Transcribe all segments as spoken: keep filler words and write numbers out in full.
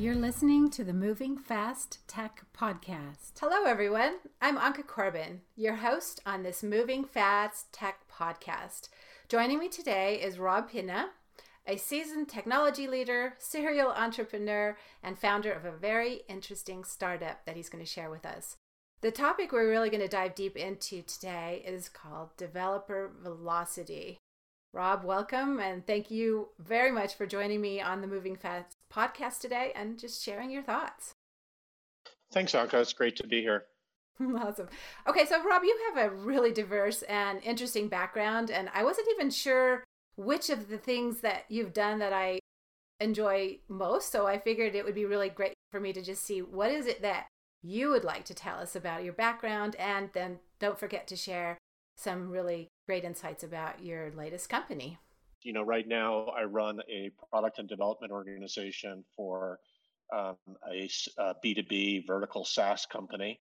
You're listening to the Moving Fast Tech Podcast. Hello, everyone. I'm Anka Corbin, your host on this Moving Fast Tech Podcast. Joining me today is Rob Pina, a seasoned technology leader, serial entrepreneur, and founder of a very interesting startup that he's going to share with us. The topic we're really going to dive deep into today is called developer velocity. Rob, welcome, and thank you very much for joining me on the Moving Fast podcast today and just sharing your thoughts. Thanks, Anka. It's great to be here. Awesome. Okay, so Rob, you have a really diverse and interesting background, and I wasn't even sure which of the things that you've done that I enjoy most, so I figured it would be really great for me to just see what is it that you would like to tell us about your background, and then don't forget to share some really great insights about your latest company. You know, right now I run a product and development organization for um, a, a B two B vertical SaaS company.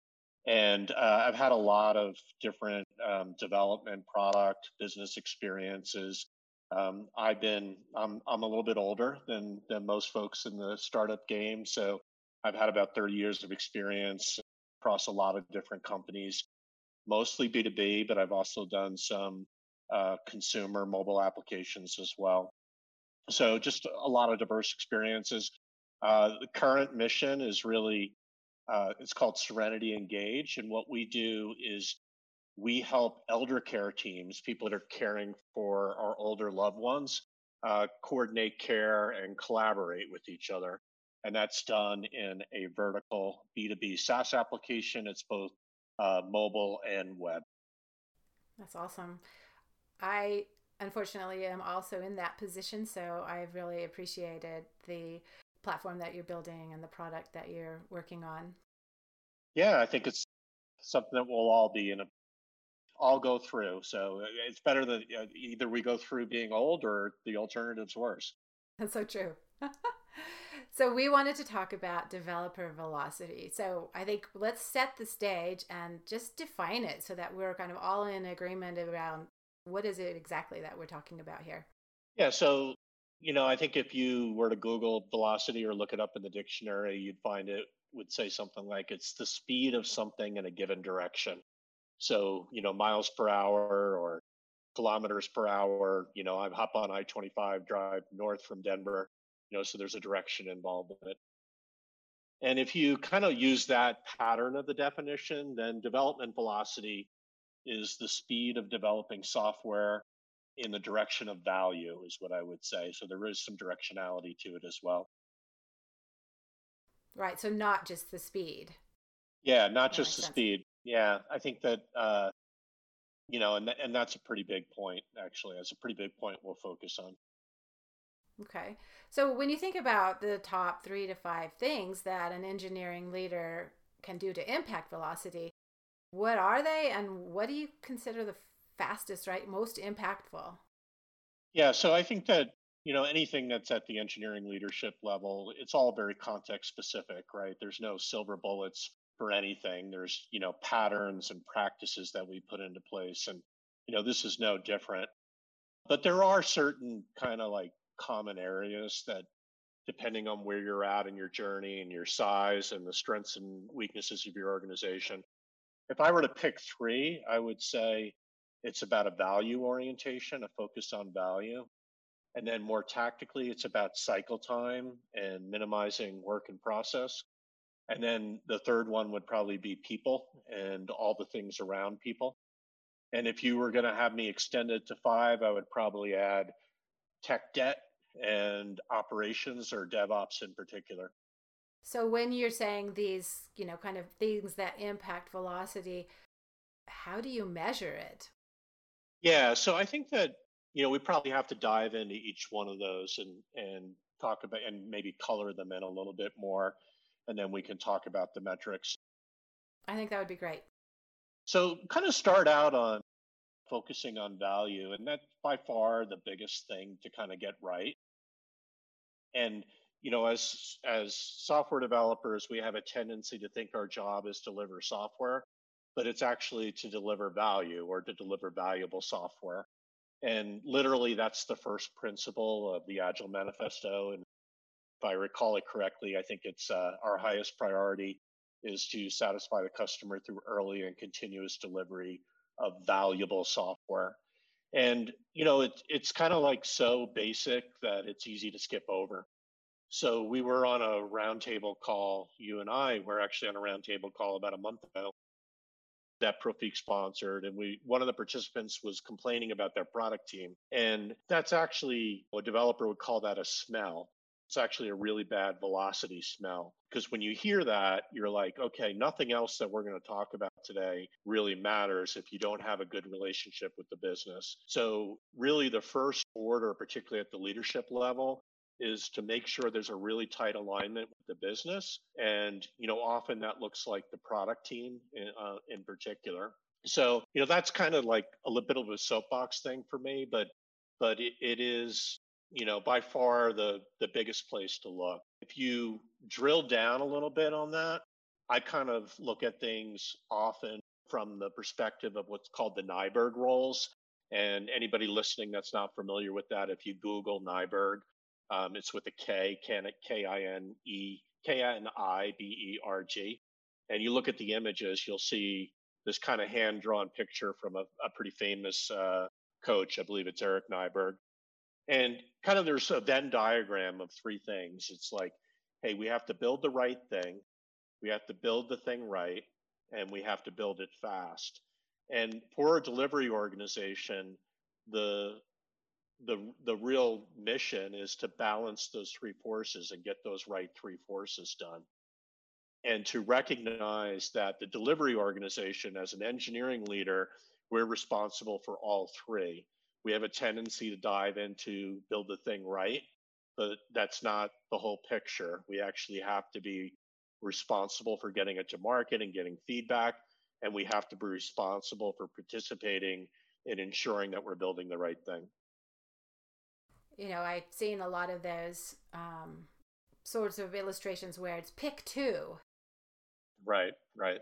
And uh, I've had a lot of different um, development, product, business experiences. Um, I've been, I'm, I'm a little bit older than, than most folks in the startup game. So I've had about thirty years of experience across a lot of different companies, mostly B two B, but I've also done some uh, consumer mobile applications as well. So just a lot of diverse experiences. Uh, the current mission is really, uh, it's called Serenity Engage. And what we do is we help elder care teams, people that are caring for our older loved ones, uh, coordinate care and collaborate with each other. And that's done in a vertical B two B SaaS application. It's both uh, mobile and web. That's awesome. I unfortunately am also in that position, so I've really appreciated the platform that you're building and the product that you're working on. Yeah, I think it's something that we'll all be in a all go through. So it's better that uh, either we go through being old or the alternative's worse. That's so true. So we wanted to talk about developer velocity. So I think let's set the stage and just define it so that we're kind of all in agreement around what is it exactly that we're talking about here. Yeah, so you know, I think if you were to Google velocity or look it up in the dictionary, you'd find it would say something like it's the speed of something in a given direction. So, you know, miles per hour or kilometers per hour, you know, I hop on I twenty-five, drive north from Denver, you know, so there's a direction involved in it. And if you kind of use that pattern of the definition, then development velocity is the speed of developing software in the direction of value, is what I would say. So there is some directionality to it as well. Right. So not just the speed. Yeah, not That just makes the sense. speed. Yeah, I think that, uh, you know, and, th- and that's a pretty big point, actually. That's a pretty big point we'll focus on. Okay. So when you think about the top three to five things that an engineering leader can do to impact velocity, what are they and what do you consider the fastest, right? Most impactful? Yeah, so I think that, you know, anything that's at the engineering leadership level, it's all very context specific, right? There's no silver bullets for anything. There's, you know, patterns and practices that we put into place. And, you know, this is no different. But there are certain kind of like common areas that, depending on where you're at in your journey and your size and the strengths and weaknesses of your organization, if I were to pick three, I would say it's about a value orientation, a focus on value. And then more tactically, it's about cycle time and minimizing work in process. And then the third one would probably be people and all the things around people. And if you were going to have me extend it to five, I would probably add tech debt and operations or DevOps in particular. So when you're saying these, you know, kind of things that impact velocity, how do you measure it? Yeah, so I think that, you know, we probably have to dive into each one of those and and talk about and maybe color them in a little bit more, and then we can talk about the metrics. I think that would be great. So kind of start out on focusing on value, and that's by far the biggest thing to kind of get right. And you know, as as software developers, we have a tendency to think our job is to deliver software, but it's actually to deliver value or to deliver valuable software. And literally, that's the first principle of the Agile Manifesto. And If I recall it correctly, I think it's uh, our highest priority is to satisfy the customer through early and continuous delivery of valuable software. And, you know, it, it's kind of like so basic that it's easy to skip over. So we were on a roundtable call, you and I were actually on a roundtable call about a month ago that Profiq sponsored, and we one of the participants was complaining about their product team, and that's actually a developer would call that a smell. It's actually a really bad velocity smell, because when you hear that, you're like, okay, nothing else that we're going to talk about today really matters if you don't have a good relationship with the business. So really the first order, particularly at the leadership level, is to make sure there's a really tight alignment with the business. And, you know, often that looks like the product team in, uh, in particular. So, you know, that's kind of like a little bit of a soapbox thing for me, but but it, it is, you know, by far the the biggest place to look. If you drill down a little bit on that, I kind of look at things often from the perspective of what's called the Nyberg roles. And anybody listening that's not familiar with that, if you Google Nyberg, um, it's with a K, K I N E, K N I B E R G. And you look at the images, you'll see this kind of hand-drawn picture from a, a pretty famous uh, coach. I believe it's Eric Nyberg. And kind of there's a Venn diagram of three things. It's like, hey, we have to build the right thing, we have to build the thing right, and we have to build it fast. And for a delivery organization, the the the real mission is to balance those three forces and get those right three forces done. And to recognize that the delivery organization, as an engineering leader, we're responsible for all three. We have a tendency to dive into build the thing right, but that's not the whole picture. We actually have to be responsible for getting it to market and getting feedback, and we have to be responsible for participating in ensuring that we're building the right thing. You know, I've seen a lot of those um, sorts of illustrations where it's pick two. Right, right.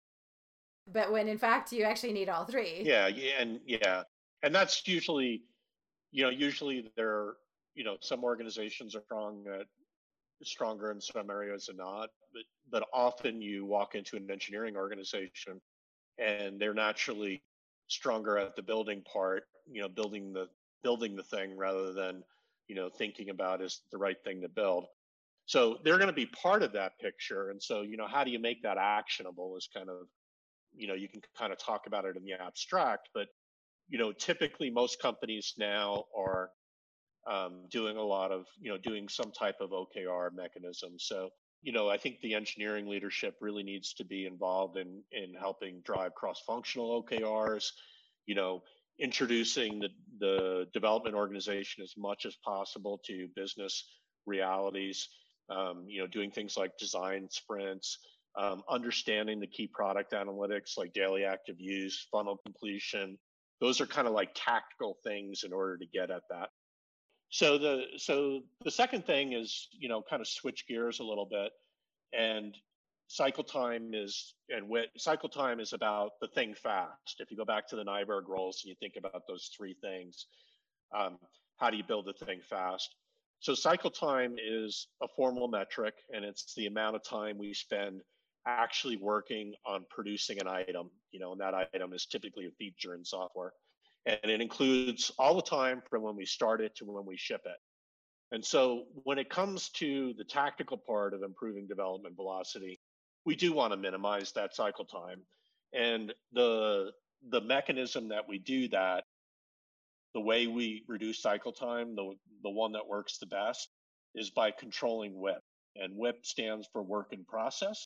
But when in fact you actually need all three. Yeah, yeah, and yeah. And that's usually, you know, usually there, you know, some organizations are strong at, stronger in some areas and not, but but often you walk into an engineering organization and they're naturally stronger at the building part, you know, building the building the thing rather than, you know, thinking about is the right thing to build. So they're going to be part of that picture. And so, you know, how do you make that actionable is kind of, you know, you can kind of talk about it in the abstract, but, you know, typically most companies now are um, doing a lot of, you know, doing some type of O K R mechanism. So, you know, I think the engineering leadership really needs to be involved in in helping drive cross-functional O K Rs, you know, introducing the, the development organization as much as possible to business realities, um, you know, doing things like design sprints, um, understanding the key product analytics like daily active use, funnel completion. Those are kind of like tactical things in order to get at that. So the so the second thing is, you know, kind of switch gears a little bit, and cycle time is and wh- cycle time is about the thing fast. If you go back to the Nyberg roles and you think about those three things, um, how do you build the thing fast? So cycle time is a formal metric, and it's the amount of time we spend actually working on producing an item. You know, and that item is typically a feature in software. And it includes all the time from when we start it to when we ship it. And so when it comes to the tactical part of improving development velocity, we do want to minimize that cycle time. And the the mechanism that we do that, the way we reduce cycle time, the, the one that works the best, is by controlling W I P. And W I P stands for work in process.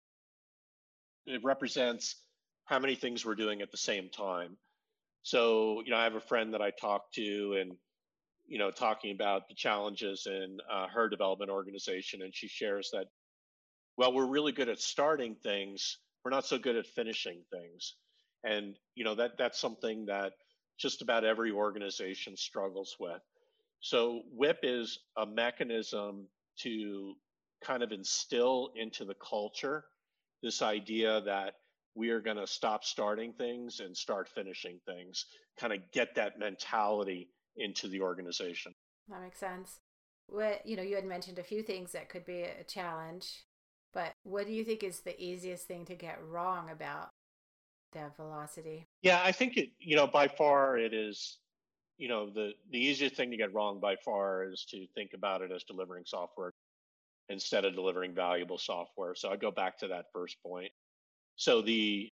It represents how many things we're doing at the same time. So, you know, I have a friend that I talk to and, you know, talking about the challenges in uh, her development organization. And she shares that, well, we're really good at starting things. We're not so good at finishing things. And, you know, that that's something that just about every organization struggles with. So W I P is a mechanism to kind of instill into the culture this idea that we are going to stop starting things and start finishing things, kind of get that mentality into the organization. That makes sense. what, you know, you had mentioned a few things that could be a challenge, but what do you think is the easiest thing to get wrong about dev velocity? Yeah, I think it, you know, by far it is, you know, the the easiest thing to get wrong by far is to think about it as delivering software instead of delivering valuable software. So I go back to that first point. So the,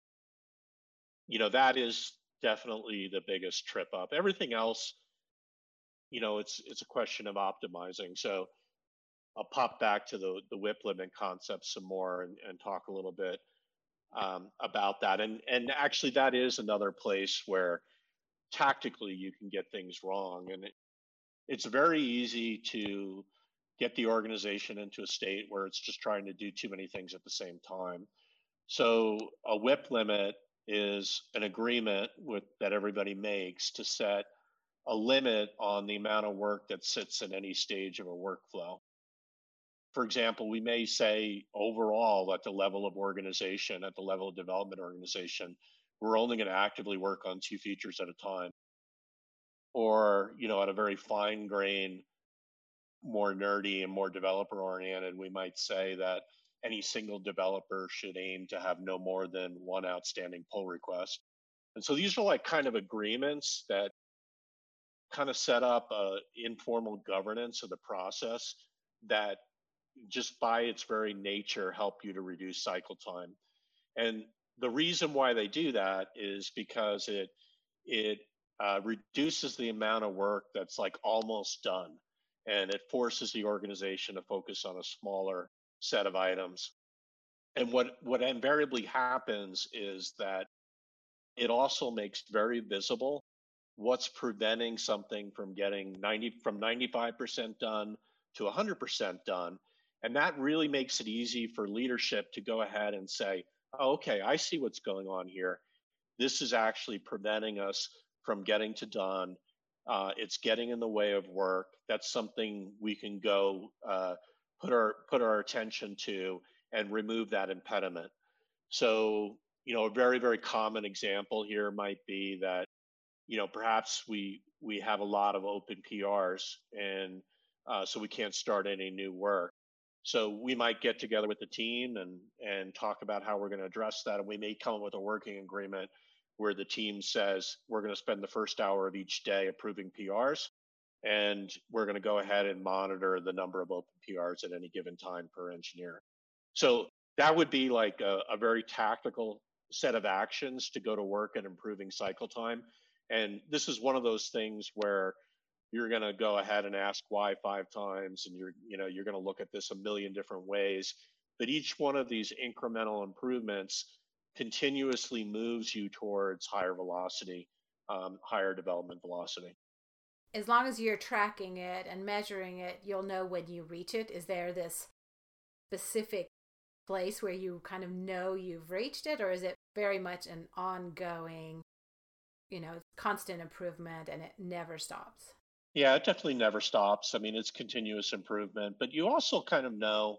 you know, that is definitely the biggest trip up. Everything else, you know, it's it's a question of optimizing. So I'll pop back to the the whip limit concept some more and, and talk a little bit um, about that. And and actually, that is another place where tactically you can get things wrong, and it, it's very easy to get the organization into a state where it's just trying to do too many things at the same time. So a whip limit is an agreement with that everybody makes to set a limit on the amount of work that sits in any stage of a workflow. For example, we may say overall at the level of organization, at the level of development organization, we're only going to actively work on two features at a time. Or, you know, at a very fine grain, more nerdy and more developer oriented, we might say that any single developer should aim to have no more than one outstanding pull request. And so these are like kind of agreements that kind of set up a informal governance of the process that just by its very nature help you to reduce cycle time. And the reason why they do that is because it it uh, reduces the amount of work that's like almost done, and it forces the organization to focus on a smaller set of items. And what what invariably happens is that it also makes very visible what's preventing something from getting ninety from ninety-five percent done to one hundred percent done. And that really makes it easy for leadership to go ahead and say, oh, okay, I see what's going on here. This is actually preventing us from getting to done. Uh, it's getting in the way of work. That's something we can go uh, put our put our attention to and remove that impediment. So, you know, a very, very common example here might be that, you know, perhaps we we have a lot of open P Rs, and uh, so we can't start any new work. So we might get together with the team and and talk about how we're going to address that, and we may come up with a working agreement where the team says we're going to spend the first hour of each day approving P Rs, and we're going to go ahead and monitor the number of open P Rs at any given time per engineer. So that would be like a, a very tactical set of actions to go to work at improving cycle time. And this is one of those things where you're going to go ahead and ask why five times, and you're, you know, you're going to look at this a million different ways. But each one of these incremental improvements continuously moves you towards higher velocity, um, higher development velocity. As long as you're tracking it and measuring it, you'll know when you reach it. Is there this specific place where you kind of know you've reached it, or is it very much an ongoing, you know, constant improvement and it never stops? Yeah, it definitely never stops. I mean, it's continuous improvement, but you also kind of know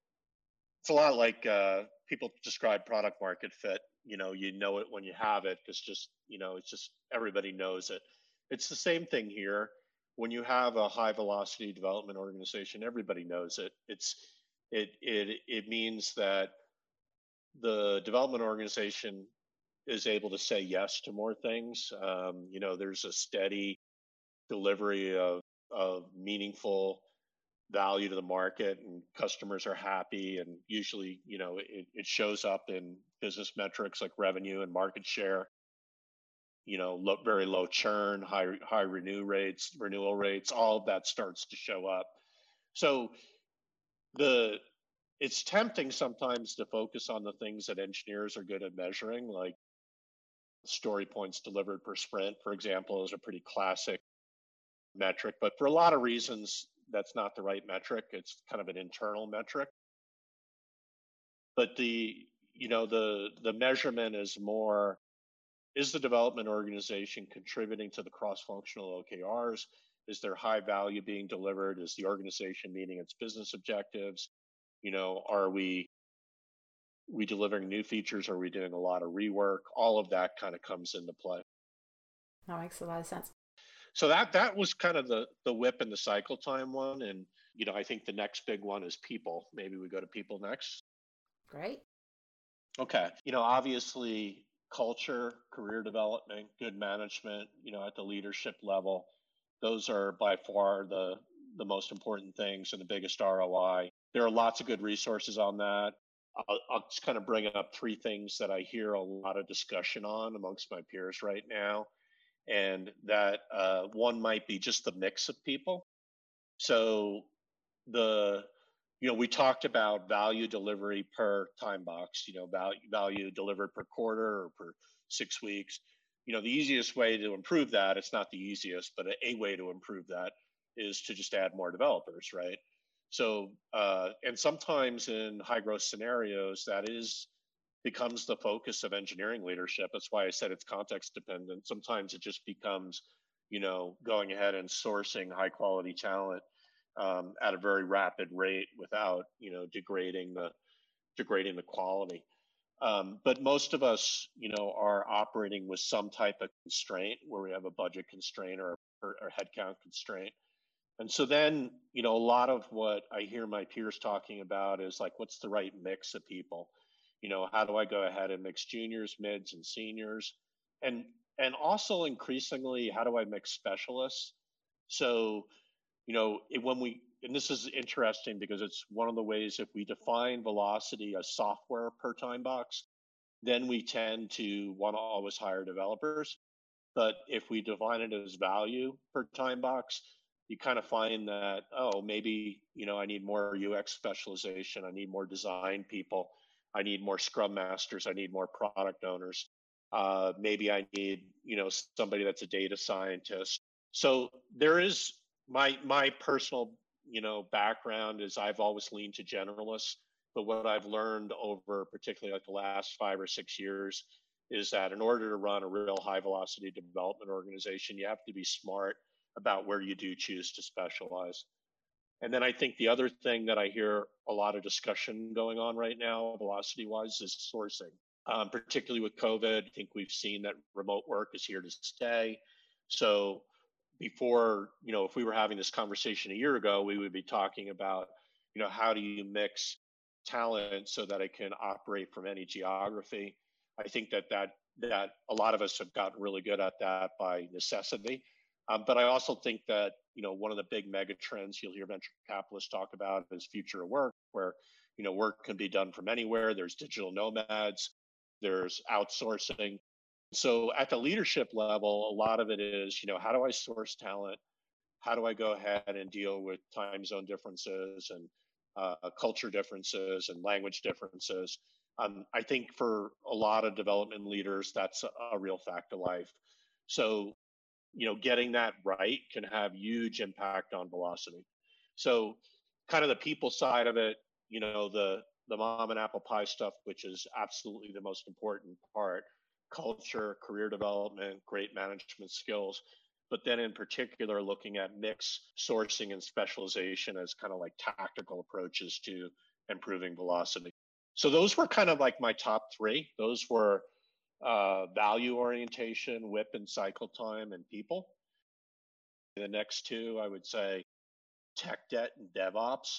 it's a lot like uh, people describe product market fit. You know, you know it when you have it. It's just, you know, it's just everybody knows it. It's the same thing here. When you have a high velocity development organization, everybody knows it. It's it it it means that the development organization is able to say yes to more things. Um, you know, there's a steady delivery of of meaningful value to the market, and customers are happy, and usually, you know, it, it shows up in business metrics like revenue and market share. You know, low, very low churn, high high renew rates, renewal rates, all of that starts to show up. So the it's tempting sometimes to focus on the things that engineers are good at measuring, like story points delivered per sprint, for example, is a pretty classic metric. But for a lot of reasons, that's not the right metric. It's kind of an internal metric. But the you know the the measurement is more, is the development organization contributing to the cross-functional O K Rs? Is there high value being delivered? Is the organization meeting its business objectives? You know, are we we delivering new features? Are we doing a lot of rework? All of that kind of comes into play. That makes a lot of sense. So that that was kind of the the whip and the cycle time one. And, you know, I think the next big one is people. Maybe we go to people next. Great. Okay. You know, obviously culture, career development, good management, you know, at the leadership level, those are by far the the most important things and the biggest R O I. There are lots of good resources on that. I'll, I'll just kind of bring up three things that I hear a lot of discussion on amongst my peers right now. And that uh, one might be just the mix of people. So the you know we talked about value delivery per time box, you know value value delivered per quarter or per six weeks. You know the easiest way to improve that, it's not the easiest, but a, a way to improve that is to just add more developers, right? So uh, and sometimes in high growth scenarios that is becomes the focus of engineering leadership. That's why I said it's context dependent. Sometimes it just becomes, you know, going ahead and sourcing high quality talent um, at a very rapid rate without, you know, degrading the degrading the quality. Um, but most of us, you know, are operating with some type of constraint where we have a budget constraint or, or, or headcount constraint. And so then, you know, a lot of what I hear my peers talking about is like, what's the right mix of people? You know, how do I go ahead and mix juniors, mids, and seniors? And and also increasingly, how do I mix specialists? So, you know, it, when we, and this is interesting because it's one of the ways if we define velocity as software per time box, then we tend to want to always hire developers. But if we define it as value per time box, you kind of find that, oh, maybe, you know, I need more U X specialization. I need more design people. I need more scrum masters. I need more product owners. Uh, maybe I need, you know, somebody that's a data scientist. So there is my, my personal, you know, background is I've always leaned to generalists, but what I've learned over particularly like the last five or six years is that in order to run a real high velocity development organization, you have to be smart about where you do choose to specialize. And then I think the other thing that I hear a lot of discussion going on right now, velocity wise, is sourcing. Um, particularly with COVID, I think we've seen that remote work is here to stay. So before, you know, if we were having this conversation a year ago, we would be talking about, you know, how do you mix talent so that it can operate from any geography? I think that that that a lot of us have gotten really good at that by necessity. Um, but I also think that, you know, one of the big mega trends you'll hear venture capitalists talk about is future of work, where, you know, work can be done from anywhere. There's digital nomads, there's outsourcing. So at the leadership level, a lot of it is, you know, how do I source talent? How do I go ahead and deal with time zone differences and uh, culture differences and language differences? Um, I think for a lot of development leaders, that's a, a real fact of life. So, you know, getting that right can have huge impact on velocity. So kind of the people side of it, you know, the the mom and apple pie stuff, which is absolutely the most important part, culture, career development, great management skills, but then in particular looking at mix sourcing and specialization as kind of like tactical approaches to improving velocity. So those were kind of like my top three. Those were uh, value orientation, whip and cycle time, and people. The next two, I would say tech debt and DevOps.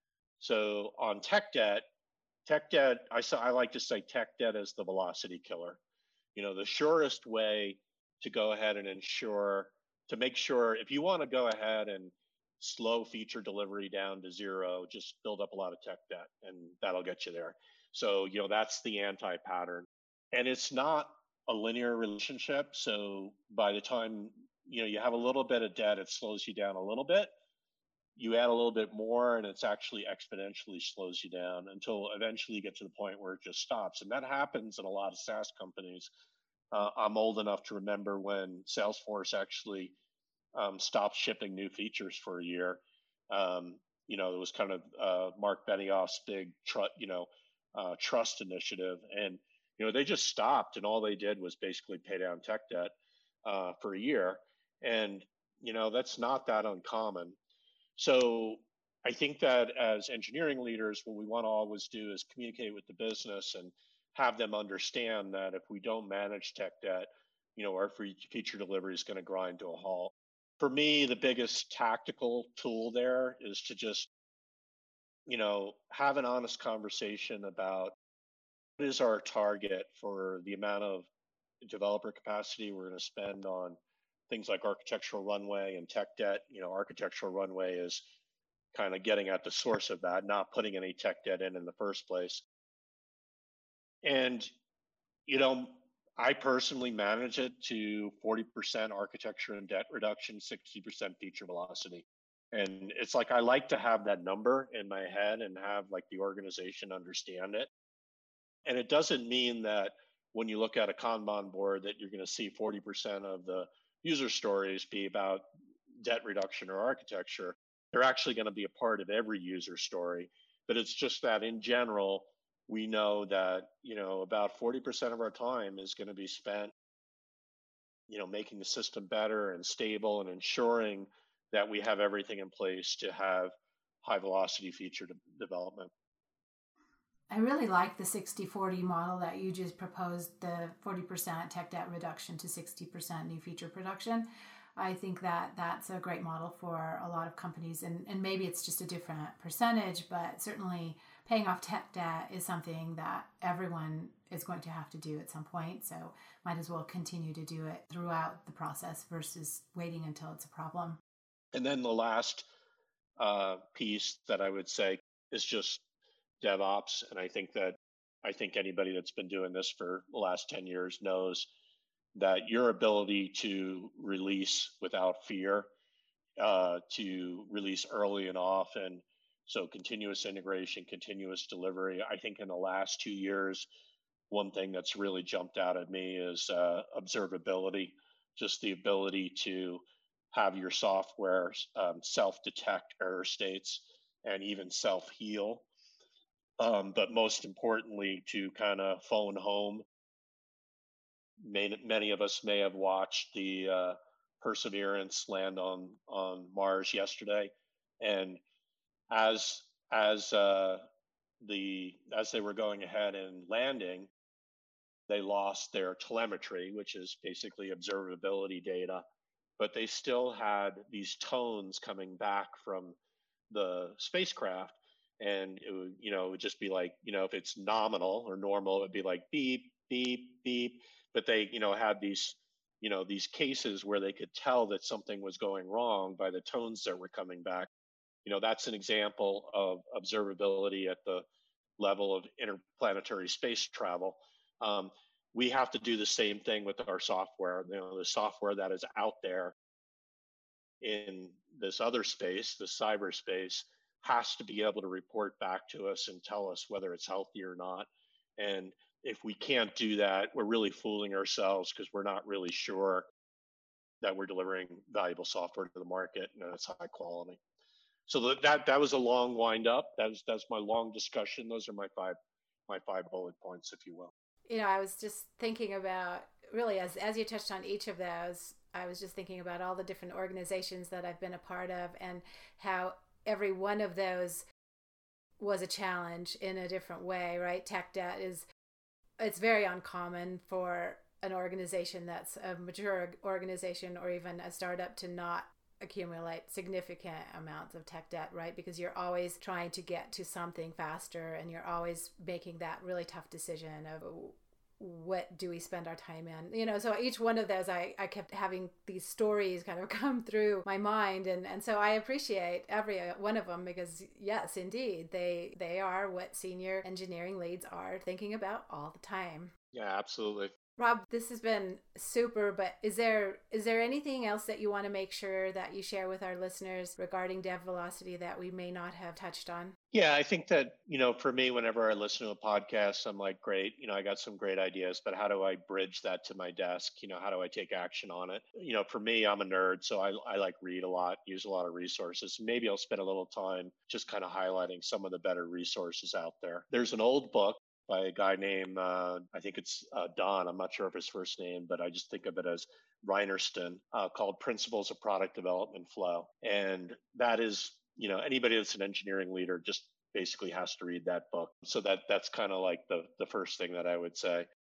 So on tech debt, tech debt, I, I like to say tech debt is the velocity killer. You know, the surest way to go ahead and ensure, to make sure, if you want to go ahead and slow feature delivery down to zero, just build up a lot of tech debt and that'll get you there. So, you know, that's the anti-pattern. And it's not a linear relationship. So by the time, you know, you have a little bit of debt, it slows you down a little bit. You add a little bit more and it's actually exponentially slows you down until eventually you get to the point where it just stops. And that happens in a lot of SaaS companies. Uh, I'm old enough to remember when Salesforce actually um, stopped shipping new features for a year. Um, you know, it was kind of uh, Mark Benioff's big, tr- you know, uh, trust initiative, and you know they just stopped, and all they did was basically pay down tech debt uh, for a year, and you know that's not that uncommon. So I think that as engineering leaders, what we want to always do is communicate with the business and have them understand that if we don't manage tech debt, you know, our feature delivery is going to grind to a halt. For me, the biggest tactical tool there is to just, you know, have an honest conversation about what is our target for the amount of developer capacity we're going to spend on things like architectural runway and tech debt. You know, architectural runway is kind of getting at the source of that, not putting any tech debt in in the first place. And, you know, I personally manage it to forty percent architecture and debt reduction, sixty percent feature velocity. And it's like I like to have that number in my head and have like the organization understand it. And it doesn't mean that when you look at a Kanban board that you're going to see forty percent of the user stories be about debt reduction or architecture. They're actually going to be a part of every user story. But it's just that in general, we know that, you know, about forty percent of our time is going to be spent, you know, making the system better and stable and ensuring that we have everything in place to have high velocity feature de- development. I really like the sixty forty model that you just proposed, the forty percent tech debt reduction to sixty percent new feature production. I think that that's a great model for a lot of companies, and, and maybe it's just a different percentage, but certainly paying off tech debt is something that everyone is going to have to do at some point. So might as well continue to do it throughout the process versus waiting until it's a problem. And then the last uh, piece that I would say is just DevOps. And I think that I think anybody that's been doing this for the last ten years knows that your ability to release without fear, uh, to release early and often, so continuous integration, continuous delivery. I think in the last two years, one thing that's really jumped out at me is uh, observability, just the ability to have your software um, self-detect error states and even self-heal. Um, but most importantly, to kind of phone home. Many, many of us may have watched the uh, Perseverance land on on Mars yesterday, and as as uh, the as they were going ahead and landing, they lost their telemetry, which is basically observability data, but they still had these tones coming back from the spacecraft, and it would, you know, it would just be like, you know, if it's nominal or normal, it'd be like beep, beep, beep. But they, you know, had these, you know, these cases where they could tell that something was going wrong by the tones that were coming back. You know, that's an example of observability at the level of interplanetary space travel. Um, we have to do the same thing with our software. You know, the software that is out there in this other space, the cyberspace, has to be able to report back to us and tell us whether it's healthy or not. And if we can't do that, we're really fooling ourselves because we're not really sure that we're delivering valuable software to the market and it's high quality. So that that was a long wind up. That was that's my long discussion. Those are my five my five bullet points, if you will. You know, I was just thinking about really as as you touched on each of those, I was just thinking about all the different organizations that I've been a part of and how every one of those was a challenge in a different way, right? Tech debt is, it's very uncommon for an organization that's a mature organization or even a startup to not accumulate significant amounts of tech debt, right? Because you're always trying to get to something faster and you're always making that really tough decision of what do we spend our time in, you know. So each one of those, I, I kept having these stories kind of come through my mind, and and so I appreciate every one of them because yes, indeed, they they are what senior engineering leads are thinking about all the time. Yeah, absolutely. Rob, this has been super, but is there is there anything else that you want to make sure that you share with our listeners regarding Dev Velocity that we may not have touched on? Yeah, I think that, you know, for me, whenever I listen to a podcast, I'm like, great, you know, I got some great ideas, but how do I bridge that to my desk? You know, how do I take action on it? You know, for me, I'm a nerd, so I, I like read a lot, use a lot of resources. Maybe I'll spend a little time just kind of highlighting some of the better resources out there. There's an old book by a guy named, uh, I think it's uh, Don. I'm not sure of his first name, but I just think of it as Reinerson, uh, called Principles of Product Development Flow. And that is, you know, anybody that's an engineering leader just basically has to read that book. So that that's kind of like the, the first thing that I would say.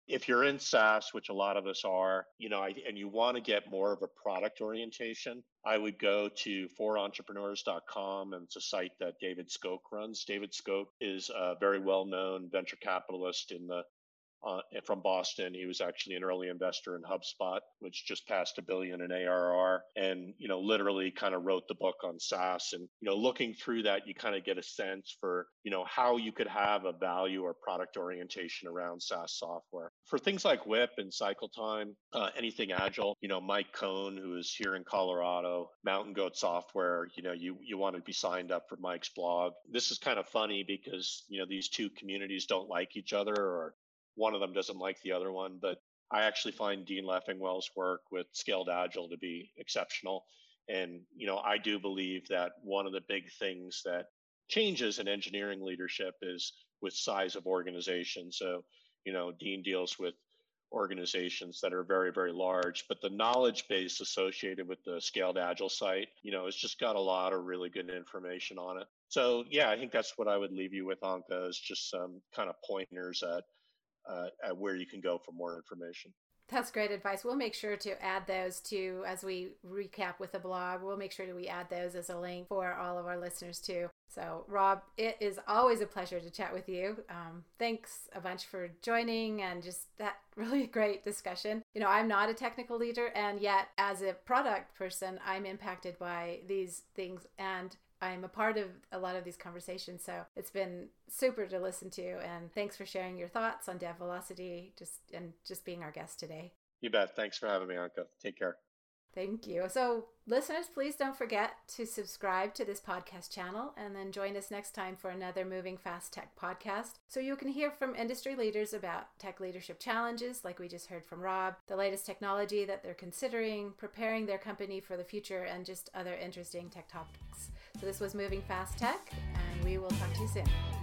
if you're in SaaS, which a lot of us are, you know, I, and you want to get more of a product orientation, I would go to for entrepreneurs dot com, and it's a site that David Skoke runs. David Skoke is a very well-known venture capitalist in the Uh, from Boston. He was actually an early investor in HubSpot, which just passed a billion in A R R, and you know, literally kind of wrote the book on SaaS. And you know, looking through that, you kind of get a sense for you know how you could have a value or product orientation around SaaS software for things like Whip and Cycle Time, uh, anything agile. You know, Mike Cohn, who is here in Colorado, Mountain Goat Software. You know, you you want to be signed up for Mike's blog. This is kind of funny because you know these two communities don't like each other, or one of them doesn't like the other one, but I actually find Dean Leffingwell's work with Scaled Agile to be exceptional. And, you know, I do believe that one of the big things that changes in engineering leadership is with size of organization. So, you know, Dean deals with organizations that are very, very large, but the knowledge base associated with the Scaled Agile site, you know, it's just got a lot of really good information on it. So, yeah, I think that's what I would leave you with, Anka, is just some kind of pointers at Uh, at where you can go for more information. That's great advice. We'll make sure to add those to, as we recap with the blog, we'll make sure that we add those as a link for all of our listeners too. So Rob, it is always a pleasure to chat with you. Um, thanks a bunch for joining and just that really great discussion. You know, I'm not a technical leader, and yet as a product person, I'm impacted by these things, and I'm a part of a lot of these conversations, so it's been super to listen to. And thanks for sharing your thoughts on DevVelocity, just and just being our guest today. You bet. Thanks for having me, Anka. Take care. Thank you. So listeners, please don't forget to subscribe to this podcast channel, and then join us next time for another Moving Fast Tech podcast, so you can hear from industry leaders about tech leadership challenges, like we just heard from Rob, the latest technology that they're considering, preparing their company for the future, and just other interesting tech topics. So this was Moving Fast Tech, and we will talk to you soon.